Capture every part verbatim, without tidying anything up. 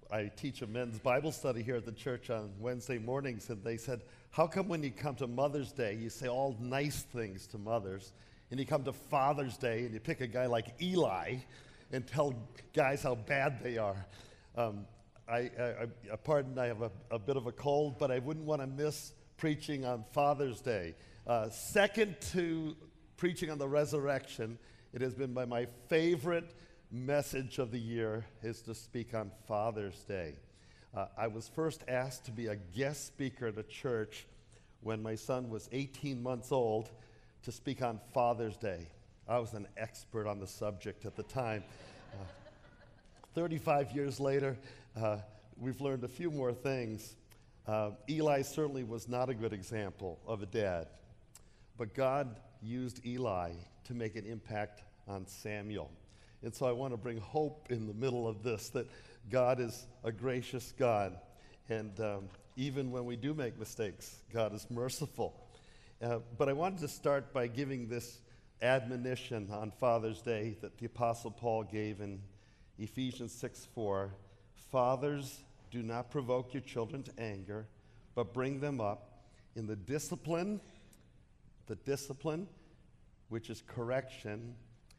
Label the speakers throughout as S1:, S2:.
S1: I teach a men's Bible study here at the church on Wednesday mornings, and they said, how come when you come to Mother's Day, you say all nice things to mothers, and you come to Father's Day, and you pick a guy like Eli and tell guys how bad they are? Um, I, I, I, pardon, I have a, a bit of a cold, but I wouldn't want to miss preaching on Father's Day. Uh, second to preaching on the resurrection, it has been by my favorite message of the year is to speak on Father's Day. Uh, I was first asked to be a guest speaker at a church when my son was eighteen months old to speak on Father's Day. I was an expert on the subject at the time. Uh, thirty-five years later, uh, we've learned a few more things. Uh, Eli certainly was not a good example of a dad, but God used Eli to make an impact on Samuel. And so I want to bring hope in the middle of this, that God is a gracious God. And um, even when we do make mistakes, God is merciful. Uh, but I wanted to start by giving this admonition on Father's Day that the Apostle Paul gave in Ephesians six four. Fathers, do not provoke your children to anger, but bring them up in the discipline, the discipline, which is correction.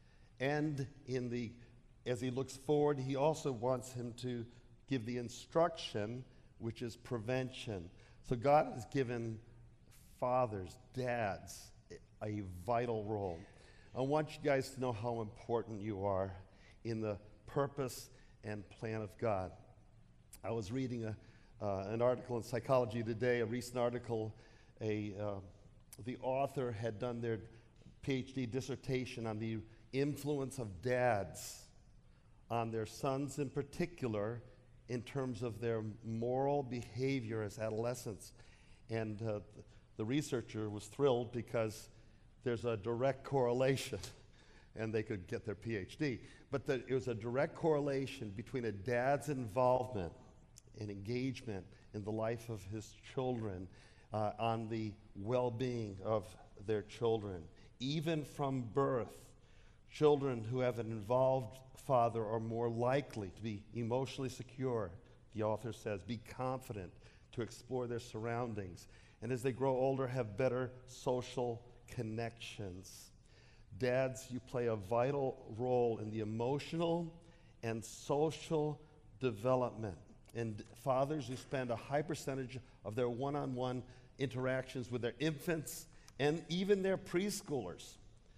S1: And in the, as he looks forward, he also wants him to give the instruction, which is prevention. So God has given fathers, dads, a vital role. I want you guys to know how important you are in the purpose and plan of God. I was reading a, uh, an article in Psychology Today, a recent article. A, uh, the author had done their PhD dissertation on the influence of dads on their sons in particular in terms of their moral behavior as adolescents. And uh, the researcher was thrilled because there's a direct correlation, and they could get their PhD. But the, it was a direct correlation between a dad's involvement and engagement in the life of his children uh, on the well-being of their children. Even from birth, children who have an involved father are more likely to be emotionally secure, the author says, be confident to explore their surroundings, and as they grow older, have better social connections. Dads, you play a vital role in the emotional and social development. And fathers, you spend a high percentage of their one-on-one interactions with their infants and even their preschoolers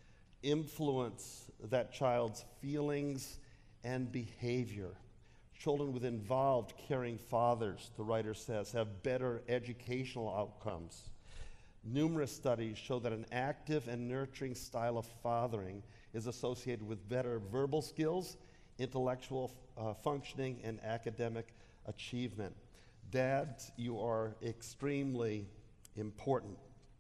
S1: influence that child's feelings and behavior. Children with involved, caring fathers, the writer says, have better educational outcomes. Numerous studies show that an active and nurturing style of fathering is associated with better verbal skills, intellectual uh, functioning, and academic achievement. Dads, you are extremely important.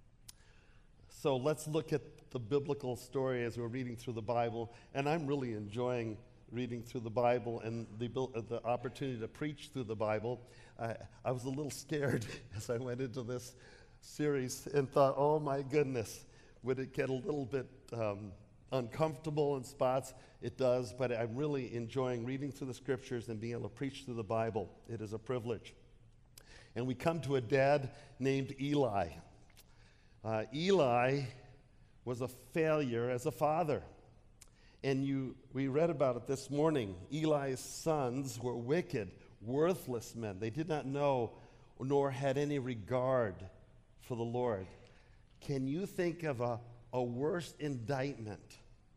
S1: So let's look at the biblical story as we're reading through the Bible, and I'm really enjoying reading through the Bible and the, the opportunity to preach through the Bible. Uh, I was a little scared as I went into this series and thought, oh my goodness, would it get a little bit um, uncomfortable in spots? It does, but I'm really enjoying reading through the scriptures and being able to preach through the Bible. It is a privilege. And we come to a dad named Eli. Uh, Eli was a failure as a father. And you, we read about it this morning. Eli's sons were wicked, worthless men. They did not know nor had any regard for the Lord. Can you think of a, a worse indictment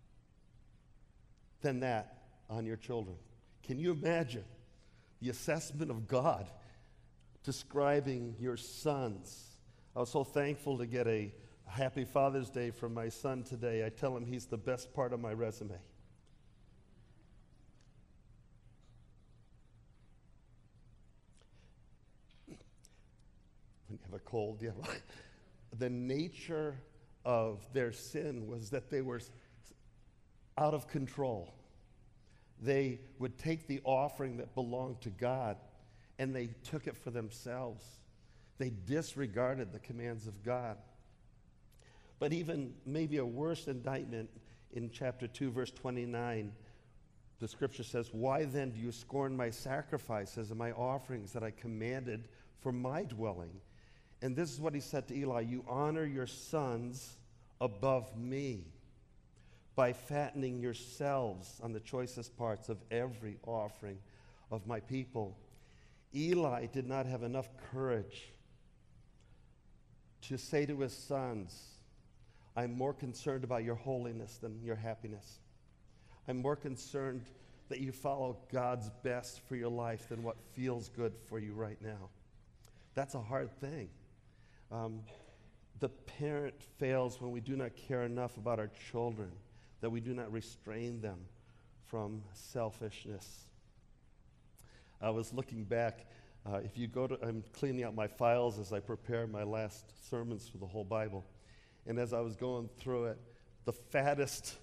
S1: than that on your children? Can you imagine the assessment of God describing your sons? I was so thankful to get a Happy Father's Day from my son today. I tell him he's the best part of my resume. When you have a cold, you have a, the nature of their sin was that they were out of control. They would take the offering that belonged to God and they took it for themselves. They disregarded the commands of God. But even maybe a worse indictment in chapter two, verse twenty-nine, The scripture says, "Why then do you scorn my sacrifices and my offerings that I commanded for my dwelling?" And this is what he said to Eli, "You honor your sons above me by fattening yourselves on the choicest parts of every offering of my people." Eli did not have enough courage to say to his sons, "I'm more concerned about your holiness than your happiness. I'm more concerned that you follow God's best for your life than what feels good for you right now." That's a hard thing. Um, the parent fails when we do not care enough about our children, that we do not restrain them from selfishness. I was looking back. Uh, if you go to, I'm cleaning out my files as I prepare my last sermons for the whole Bible. And as I was going through it, the fattest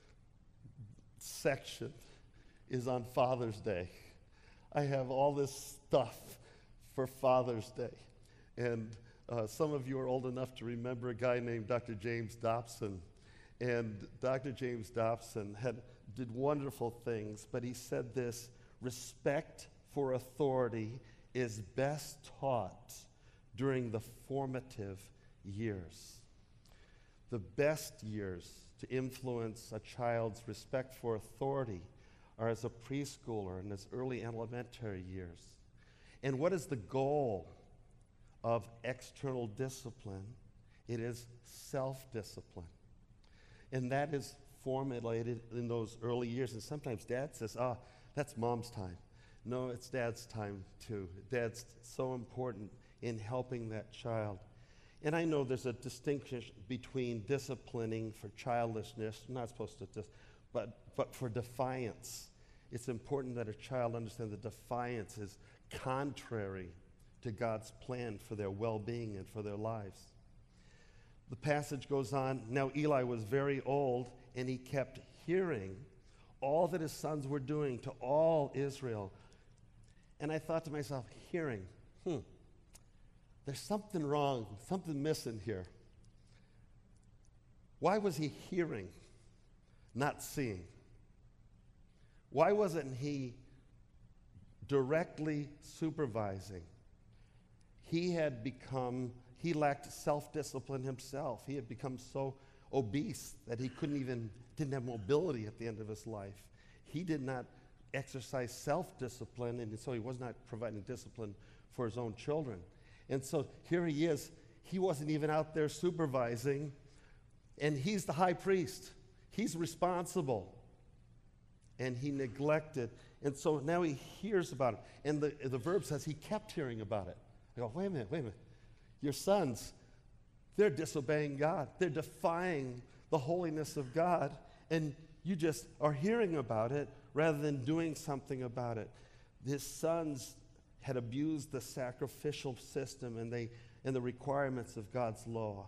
S1: section is on Father's Day. I have all this stuff for Father's Day. And uh, some of you are old enough to remember a guy named Doctor James Dobson. And Doctor James Dobson had did wonderful things, but he said this: respect for authority is best taught during the formative years. The best years to influence a child's respect for authority are as a preschooler and as early elementary years. And what is the goal of external discipline? It is self-discipline. And that is formulated in those early years. And sometimes dad says, "Ah, oh, that's mom's time." No, it's dad's time too. Dad's so important in helping that child. And I know there's a distinction between disciplining for childishness, you're not supposed to dis, but, but for defiance. It's important that a child understand that defiance is contrary to God's plan for their well-being and for their lives. The passage goes on, "Now Eli was very old, and he kept hearing all that his sons were doing to all Israel." And I thought to myself, hearing, hmm, there's something wrong, something missing here. Why was he hearing, not seeing? Why wasn't he directly supervising? He had become, he lacked self-discipline himself. He had become so obese that he couldn't even, didn't have mobility at the end of his life. He did not exercise self-discipline, and so he was not providing discipline for his own children. And so here he is. He wasn't even out there supervising, and he's the high priest. He's responsible. And he neglected. And so now he hears about it. And the, the verb says he kept hearing about it. I go, wait a minute, wait a minute. Your sons, they're disobeying God. They're defying the holiness of God. And you just are hearing about it rather than doing something about it. His sons had abused the sacrificial system and they and the requirements of God's law.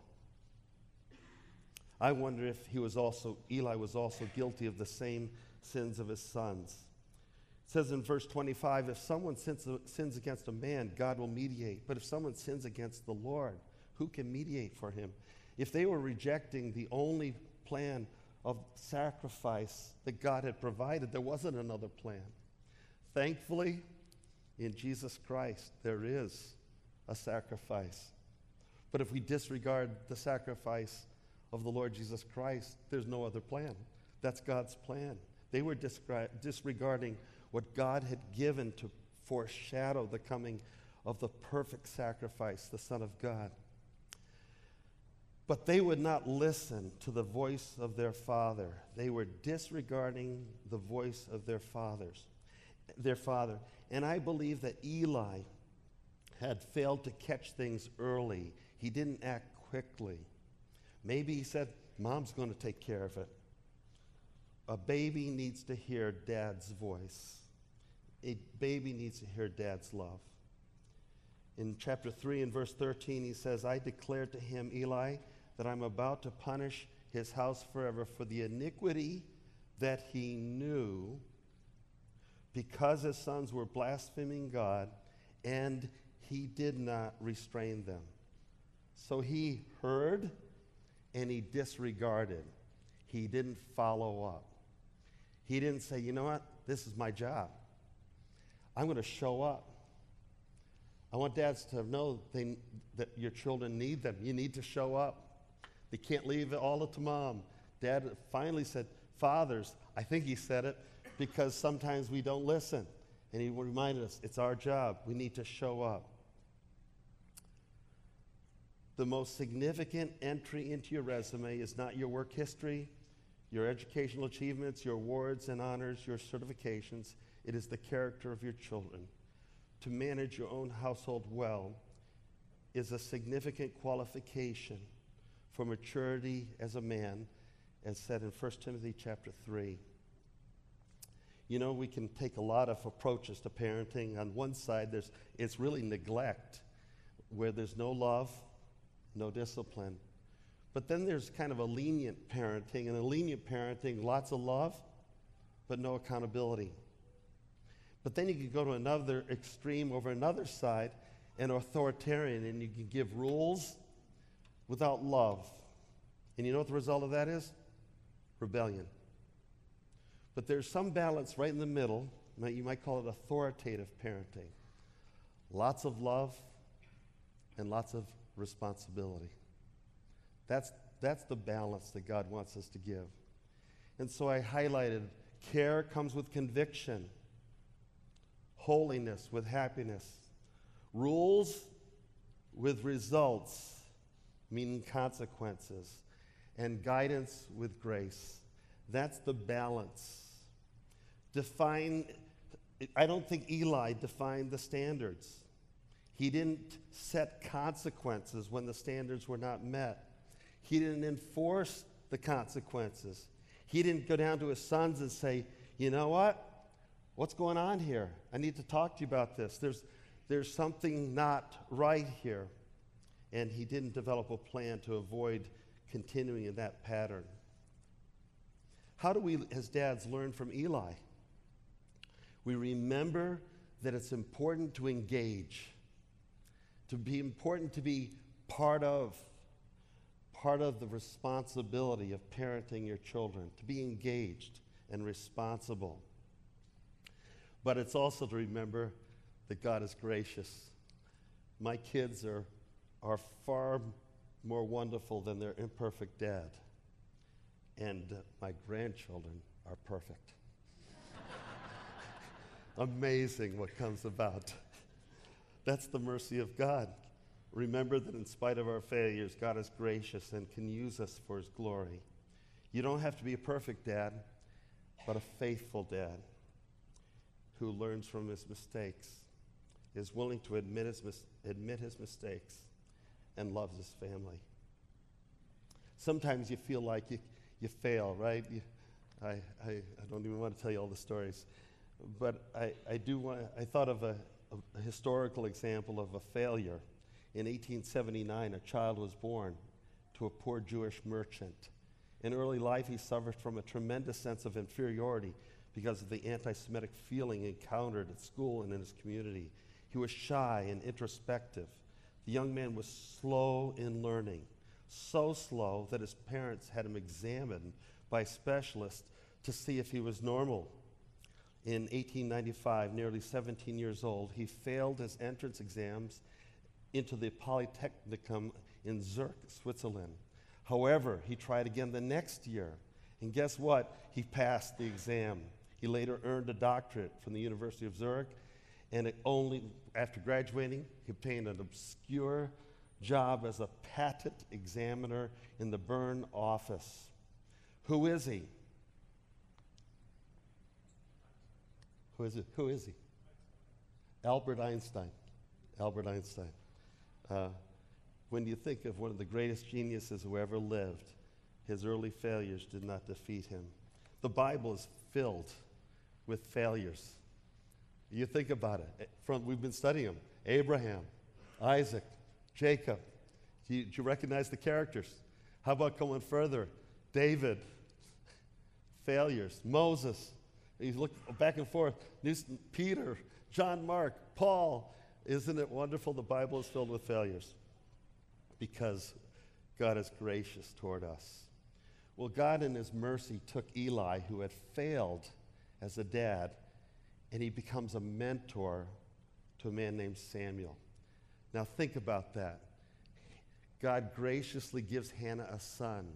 S1: I wonder if he was also, Eli was also guilty of the same sins of his sons. It says in verse twenty-five, if someone sins, sins against a man, God will mediate. But if someone sins against the Lord, who can mediate for him? If they were rejecting the only plan of sacrifice that God had provided, there wasn't another plan. Thankfully, in Jesus Christ, there is a sacrifice. But if we disregard the sacrifice of the Lord Jesus Christ, there's no other plan. That's God's plan. They were discri- disregarding what God had given to foreshadow the coming of the perfect sacrifice, the Son of God. But they would not listen to the voice of their father. They were disregarding the voice of their fathers, their father. And I believe that Eli had failed to catch things early. He didn't act quickly. Maybe he said, Mom's going to take care of it. A baby needs to hear Dad's voice. A baby needs to hear Dad's love. In chapter three and verse thirteen, he says, I declared to him, Eli, that I'm about to punish his house forever for the iniquity that he knew, because his sons were blaspheming God, and he did not restrain them. So he heard and he disregarded. He didn't follow up. He didn't say, you know what, this is my job. I'm going to show up. I want dads to know they, that your children need them. You need to show up. They can't leave it all up to mom. Dad finally said, fathers, I think he said it, because sometimes we don't listen. And he reminded us, it's our job. We need to show up. The most significant entry into your resume is not your work history, your educational achievements, your awards and honors, your certifications. It is the character of your children. To manage your own household well is a significant qualification for maturity as a man, as said in First Timothy chapter three. You know, we can take a lot of approaches to parenting. On one side, there's it's really neglect, where there's no love, no discipline. But then there's kind of a lenient parenting, and a lenient parenting, lots of love, but no accountability. But then you can go to another extreme over another side, and authoritarian, and you can give rules without love. And you know what the result of that is? Rebellion. But there's some balance right in the middle. You might call it authoritative parenting. Lots of love and lots of responsibility. That's, that's the balance that God wants us to give. And so I highlighted, care comes with conviction, holiness with happiness, rules with results, meaning consequences, and guidance with grace. That's the balance. Define, I don't think Eli defined the standards. He didn't set consequences when the standards were not met. He didn't enforce the consequences. He didn't go down to his sons and say, you know what? What's going on here? I need to talk to you about this. There's, there's something not right here. And he didn't develop a plan to avoid continuing in that pattern. How do we, as dads, learn from Eli? We remember that it's important to engage, to be important to be part of, part of the responsibility of parenting your children, to be engaged and responsible. But it's also to remember that God is gracious. My kids are, are far more wonderful than their imperfect dad. And uh, my grandchildren are perfect. Amazing what comes about. That's the mercy of God. Remember that in spite of our failures, God is gracious and can use us for his glory. You don't have to be a perfect dad, but a faithful dad who learns from his mistakes, is willing to admit his, mis- admit his mistakes, and loves his family. Sometimes you feel like you, you fail, right? You, I, I, I don't even want to tell you all the stories. But I, I do want, I thought of a, a historical example of a failure. In eighteen seventy-nine, a child was born to a poor Jewish merchant. In early life, he suffered from a tremendous sense of inferiority because of the anti-Semitic feeling encountered at school and in his community. He was shy and introspective. The young man was slow in learning, so slow that his parents had him examined by specialists to see if he was normal. In eighteen ninety-five, nearly seventeen years old, he failed his entrance exams into the Polytechnicum in Zurich, Switzerland. However, he tried again the next year, and guess what? He passed the exam. He later earned a doctorate from the University of Zurich, and it only after graduating, he obtained an obscure job as a patent examiner in the Bern office. Who is he? Who is it? Who is he? Albert Einstein. Albert Einstein. Uh, when you think of one of the greatest geniuses who ever lived, his early failures did not defeat him. The Bible is filled with failures. You think about it. From, we've been studying them. Abraham, Isaac, Jacob. Do you, do you recognize the characters? How about going further? David. Failures. Moses. You look back and forth. Peter, John Mark, Paul. Isn't it wonderful the Bible is filled with failures? Because God is gracious toward us. Well, God in his mercy took Eli, who had failed as a dad, and he becomes a mentor to a man named Samuel. Now think about that. God graciously gives Hannah a son,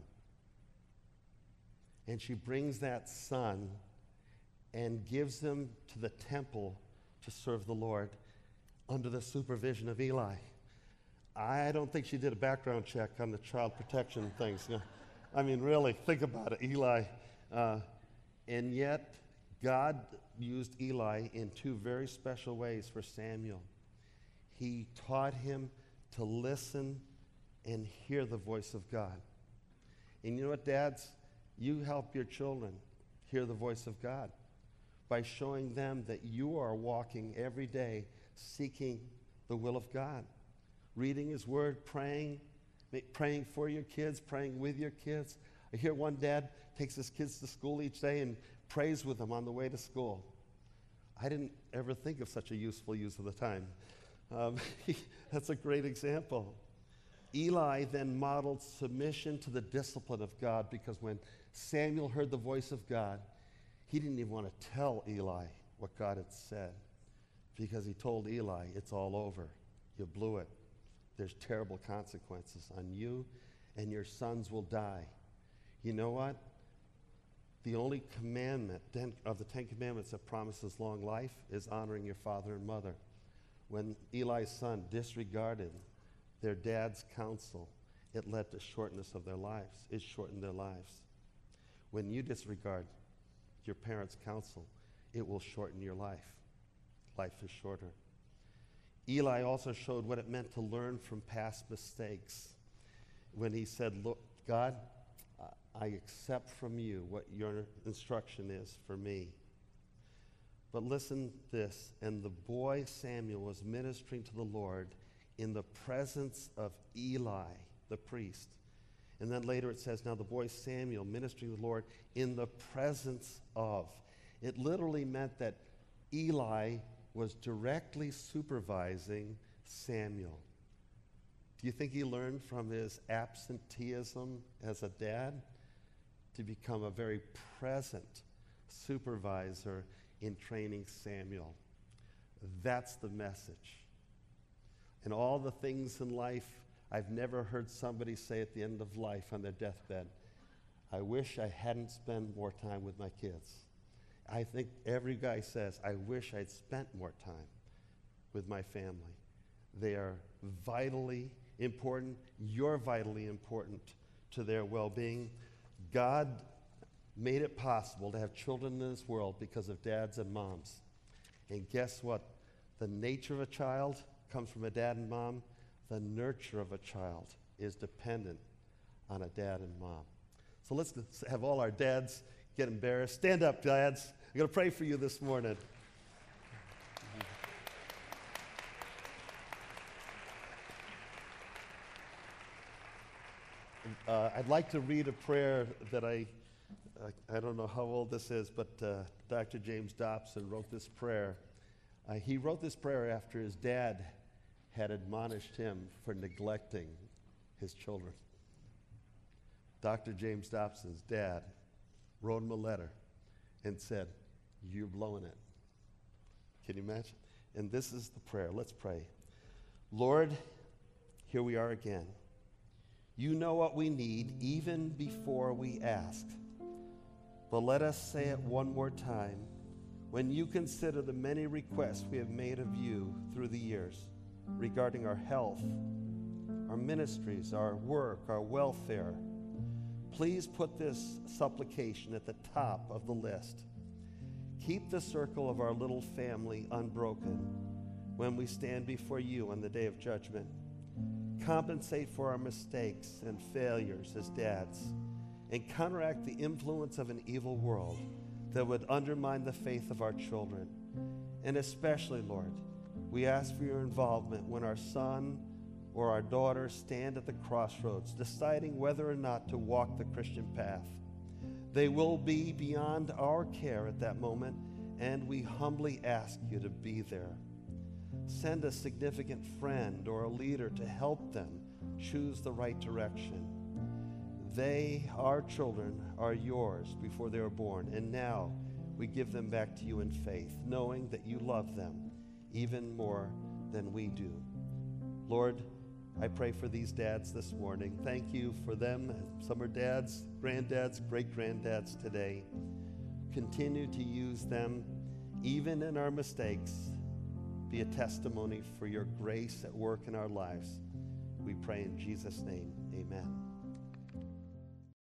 S1: and she brings that son and gives him to the temple to serve the Lord under the supervision of Eli. I don't think she did a background check on the child protection things. You know, I mean, really, think about it, Eli. Uh, and yet, God used Eli in two very special ways for Samuel. He taught him to listen and hear the voice of God. And you know what, dads? You help your children hear the voice of God by showing them that you are walking every day seeking the will of God, reading His Word, praying, praying for your kids, praying with your kids. I hear one dad takes his kids to school each day and prays with them on the way to school. I didn't ever think of such a useful use of the time. Um, that's a great example. Eli then modeled submission to the discipline of God, because when Samuel heard the voice of God, he didn't even want to tell Eli what God had said, because he told Eli, it's all over. You blew it. There's terrible consequences on you, and your sons will die. You know what? The only commandment of the Ten Commandments that promises long life is honoring your father and mother. When Eli's son disregarded their dad's counsel, it led to shortness of their lives. It shortened their lives. When you disregard your parents' counsel, it will shorten your life. Life is shorter. Eli also showed what it meant to learn from past mistakes when he said, look, God, I accept from you what your instruction is for me. But listen to this, and the boy Samuel was ministering to the Lord in the presence of Eli, the priest. And then later it says, now the boy Samuel ministering to the Lord in the presence of. It literally meant that Eli was directly supervising Samuel. Do you think he learned from his absenteeism as a dad to become a very present supervisor in training Samuel? That's the message. And all the things in life, I've never heard somebody say at the end of life on their deathbed, I wish I hadn't spent more time with my kids. I think every guy says, I wish I'd spent more time with my family. They are vitally important. You're vitally important to their well-being. God made it possible to have children in this world because of dads and moms. And guess what? The nature of a child comes from a dad and mom. The nurture of a child is dependent on a dad and mom. So let's have all our dads get embarrassed. Stand up, dads. I'm going to pray for you this morning. Uh, I'd like to read a prayer that I, uh, I don't know how old this is, but uh, Doctor James Dobson wrote this prayer. Uh, he wrote this prayer after his dad had admonished him for neglecting his children. Doctor James Dobson's dad wrote him a letter and said, you're blowing it. Can you imagine? And this is the prayer. Let's pray. Lord, here we are again. You know what we need even before we ask. But let us say it one more time. When you consider the many requests we have made of you through the years regarding our health, our ministries, our work, our welfare, please put this supplication at the top of the list. Keep the circle of our little family unbroken when we stand before you on the day of judgment. Compensate for our mistakes and failures as dads, and counteract the influence of an evil world that would undermine the faith of our children. And especially, Lord, we ask for your involvement when our son or our daughter stand at the crossroads, deciding whether or not to walk the Christian path. They will be beyond our care at that moment, and we humbly ask you to be there. Send a significant friend or a leader to help them choose the right direction. They, our children, are yours before they were born, and now we give them back to you in faith, knowing that you love them even more than we do. Lord, I pray for these dads this morning. Thank you for them. Some are dads, granddads, great-granddads today. Continue to use them, even in our mistakes. Be a testimony for your grace at work in our lives. We pray in Jesus' name, amen.